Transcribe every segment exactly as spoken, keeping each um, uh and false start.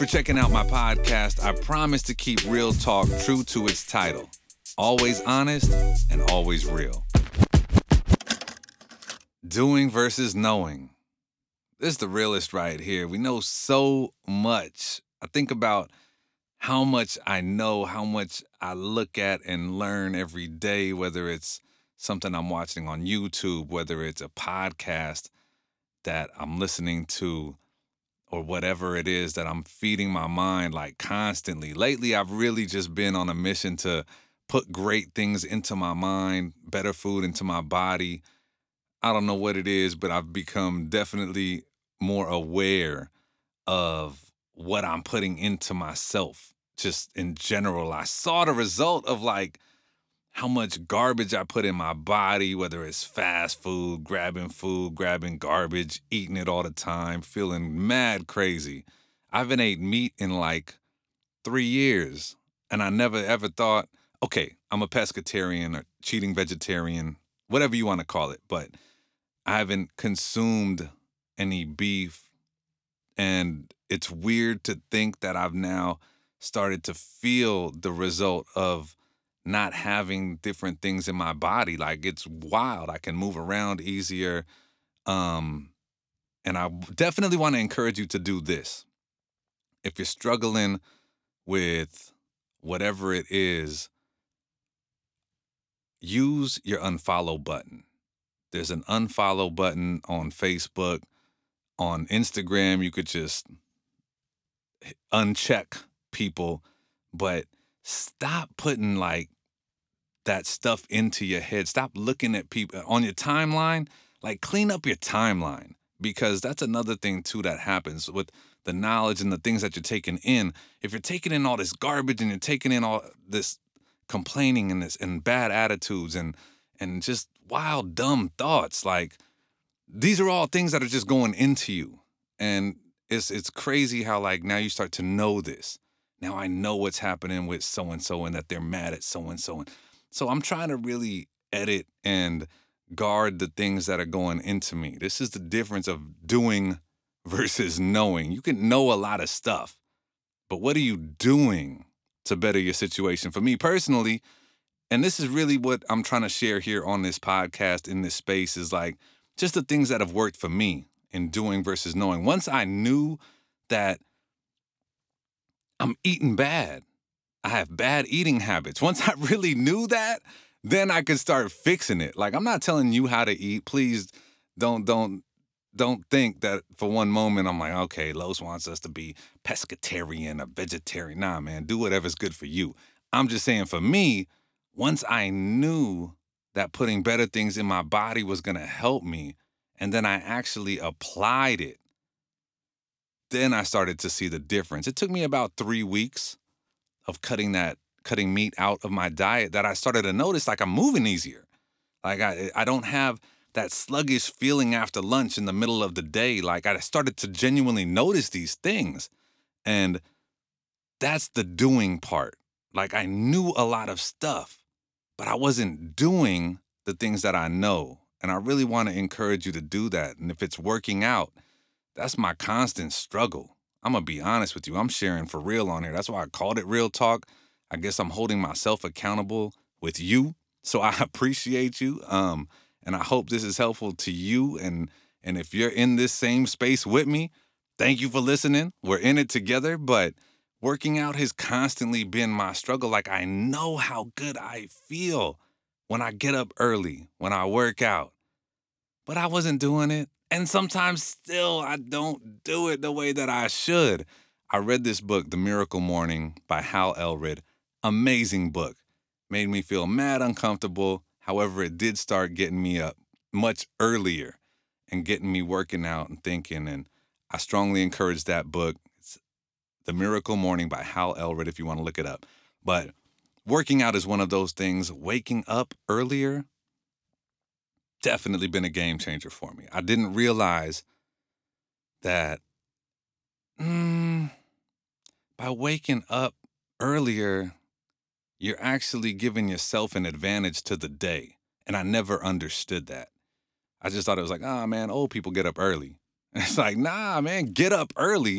for checking out my podcast. I promise to keep real talk true to its title. Always honest and always real. Doing versus knowing. This is the realest right here. We know so much. I think about how much I know, how much I look at and learn every day, whether it's something I'm watching on YouTube, whether it's a podcast that I'm listening to, or whatever it is that I'm feeding my mind like constantly. Lately, I've really just been on a mission to put great things into my mind, better food into my body. I don't know what it is, but I've become definitely more aware of what I'm putting into myself, just in general. I saw the result of like how much garbage I put in my body, whether it's fast food, grabbing food, grabbing garbage, eating it all the time, feeling mad crazy. I haven't ate meat in like three years, and I never ever thought, okay, I'm a pescatarian or cheating vegetarian, whatever you want to call it, but I haven't consumed any beef, and it's weird to think that I've now started to feel the result of not having different things in my body. Like, it's wild. I can move around easier. Um, and I definitely want to encourage you to do this. If you're struggling with whatever it is, use your unfollow button. There's an unfollow button on Facebook. On Instagram, you could just uncheck people, but stop putting like that stuff into your head. Stop looking at people on your timeline. Like, clean up your timeline, because that's another thing too that happens with the knowledge and the things that you're taking in. If you're taking in all this garbage and you're taking in all this complaining and this and bad attitudes and and just wild, dumb thoughts, like, these are all things that are just going into you. And it's it's crazy how like now you start to know this. Now I know what's happening with so-and-so and that they're mad at so-and-so. And so I'm trying to really edit and guard the things that are going into me. This is the difference of doing versus knowing. You can know a lot of stuff, but what are you doing to better your situation? For me personally, and this is really what I'm trying to share here on this podcast, in this space, is like just the things that have worked for me in doing versus knowing. Once I knew that I'm eating bad, I have bad eating habits. Once I really knew that, then I could start fixing it. Like, I'm not telling you how to eat. Please don't don't don't think that for one moment I'm like, okay, Los wants us to be pescatarian or vegetarian. Nah, man, do whatever's good for you. I'm just saying, for me, once I knew that putting better things in my body was going to help me, and then I actually applied it, then I started to see the difference. It took me about three weeks of cutting that, cutting meat out of my diet that I started to notice, like, I'm moving easier. Like, I, I don't have that sluggish feeling after lunch in the middle of the day. Like, I started to genuinely notice these things. And that's the doing part. Like, I knew a lot of stuff, but I wasn't doing the things that I know. And I really want to encourage you to do that. And if it's working out, that's my constant struggle. I'm going to be honest with you. I'm sharing for real on here. That's why I called it Real Talk. I guess I'm holding myself accountable with you. So I appreciate you. Um, and I hope this is helpful to you. And, and if you're in this same space with me, thank you for listening. We're in it together. But working out has constantly been my struggle. Like, I know how good I feel when I get up early, when I work out. But I wasn't doing it. And sometimes still I don't do it the way that I should. I read this book, The Miracle Morning by Hal Elrod. Amazing book. Made me feel mad uncomfortable. However, it did start getting me up much earlier and getting me working out and thinking. And I strongly encourage that book. It's The Miracle Morning by Hal Elrod, if you want to look it up. But working out is one of those things. Waking up earlier, definitely been a game changer for me. I didn't realize that mm, by waking up earlier, you're actually giving yourself an advantage to the day. And I never understood that. I just thought it was like, ah, man, old people get up early. It's like, nah, man, get up early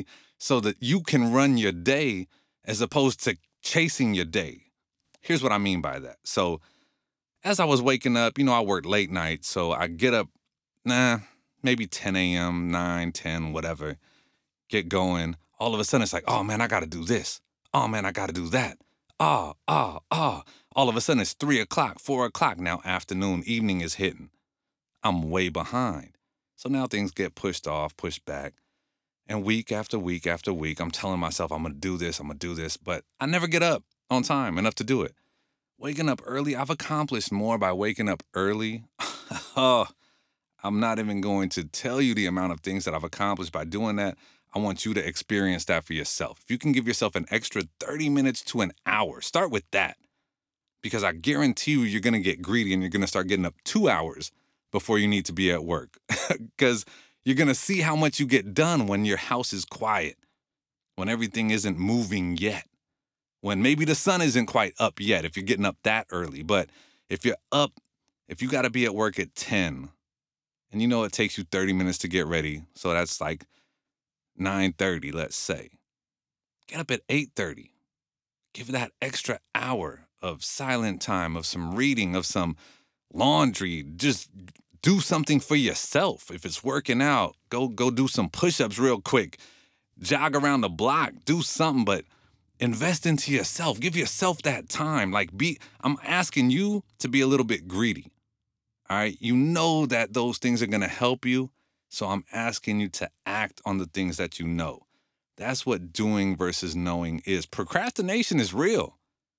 so that you can run your day as opposed to chasing your day. Here's what I mean by that. So as I was waking up, you know, I work late night, so I get up, nah, maybe ten a.m., nine, ten, whatever, get going. All of a sudden, it's like, oh, man, I got to do this. Oh, man, I got to do that. Oh, oh, oh. All of a sudden, it's three o'clock, four o'clock. Now afternoon, evening is hitting. I'm way behind. So now things get pushed off, pushed back. And week after week after week, I'm telling myself I'm going to do this, I'm going to do this. But I never get up on time enough to do it. Waking up early, I've accomplished more by waking up early. Oh, I'm not even going to tell you the amount of things that I've accomplished by doing that. I want you to experience that for yourself. If you can give yourself an extra thirty minutes to an hour, start with that. Because I guarantee you, you're going to get greedy and you're going to start getting up two hours before you need to be at work. Because you're going to see how much you get done when your house is quiet, when everything isn't moving yet, when maybe the sun isn't quite up yet if you're getting up that early. But if you're up, if you got to be at work at ten, and you know it takes you thirty minutes to get ready, so that's like nine thirty, let's say. Get up at eight thirty. Give that extra hour of silent time, of some reading, of some laundry. Just do something for yourself. If it's working out, go go do some push-ups real quick. Jog around the block. Do something, but invest into yourself. Give yourself that time. Like, be, I'm asking you to be a little bit greedy. All right? You know that those things are going to help you, so I'm asking you to act on the things that you know. That's what doing versus knowing is. Procrastination is real.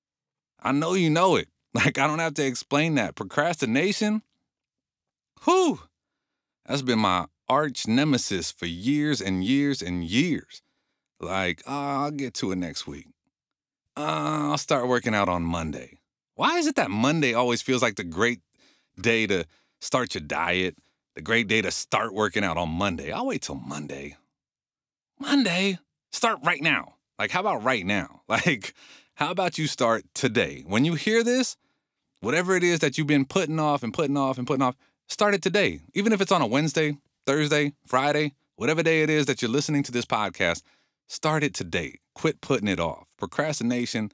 I know you know it. Like, I don't have to explain that. Procrastination, whew, that's been my arch nemesis for years and years and years. Like, oh, I'll get to it next week. Uh, I'll start working out on Monday. Why is it that Monday always feels like the great day to start your diet, the great day to start working out on Monday? I'll wait till Monday. Monday? Start right now. Like, how about right now? Like, how about you start today? When you hear this, whatever it is that you've been putting off and putting off and putting off, start it today. Even if it's on a Wednesday, Thursday, Friday, whatever day it is that you're listening to this podcast, start it today. Quit putting it off. Procrastination,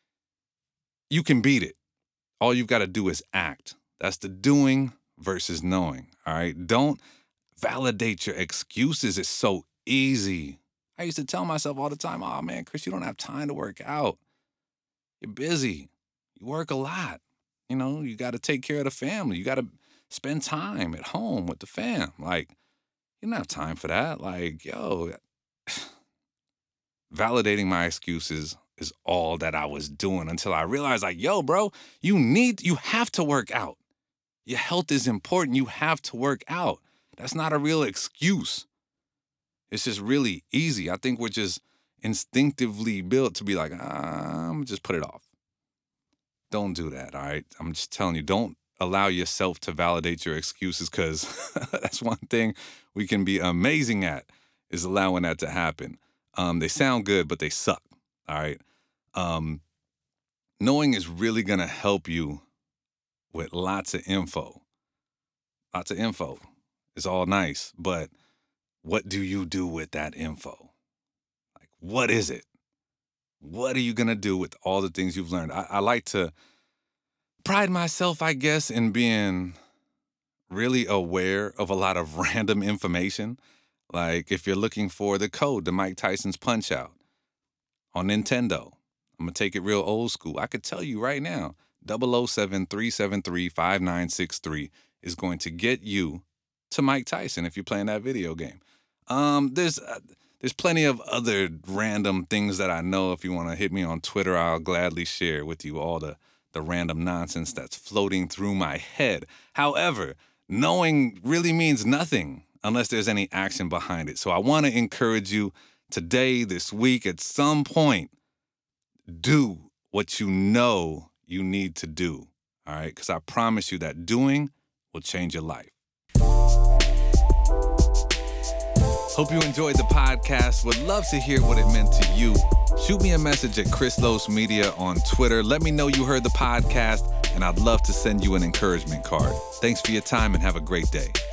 you can beat it. All you've got to do is act. That's the doing versus knowing, all right? Don't validate your excuses. It's so easy. I used to tell myself all the time, oh, man, Chris, you don't have time to work out. You're busy. You work a lot. You know, you got to take care of the family. You got to spend time at home with the fam. Like, you don't have time for that. Like, yo, validating my excuses is all that I was doing until I realized, like, yo, bro, you need, you have to work out. Your health is important. You have to work out. That's not a real excuse. It's just really easy. I think we're just instinctively built to be like, ah, I'm gonna just put it off. Don't do that, all right? I'm just telling you, don't allow yourself to validate your excuses, because that's one thing we can be amazing at, is allowing that to happen. Um, they sound good, but they suck, all right? Um, knowing is really going to help you with lots of info. Lots of info is all nice, but what do you do with that info? Like, what is it? What are you going to do with all the things you've learned? I, I like to pride myself, I guess, in being really aware of a lot of random information. Like, if you're looking for the code to Mike Tyson's Punch-Out on Nintendo, I'm going to take it real old school. I could tell you right now, double oh seven, three seven three, five nine six three is going to get you to Mike Tyson if you're playing that video game. Um, there's uh, there's plenty of other random things that I know. If you want to hit me on Twitter, I'll gladly share with you all the, the random nonsense that's floating through my head. However, knowing really means nothing unless there's any action behind it. So I want to encourage you today, this week, at some point, do what you know you need to do, all right? Because I promise you that doing will change your life. Hope you enjoyed the podcast. Would love to hear what it meant to you. Shoot me a message at Chris Los Media on Twitter. Let me know you heard the podcast, and I'd love to send you an encouragement card. Thanks for your time and have a great day.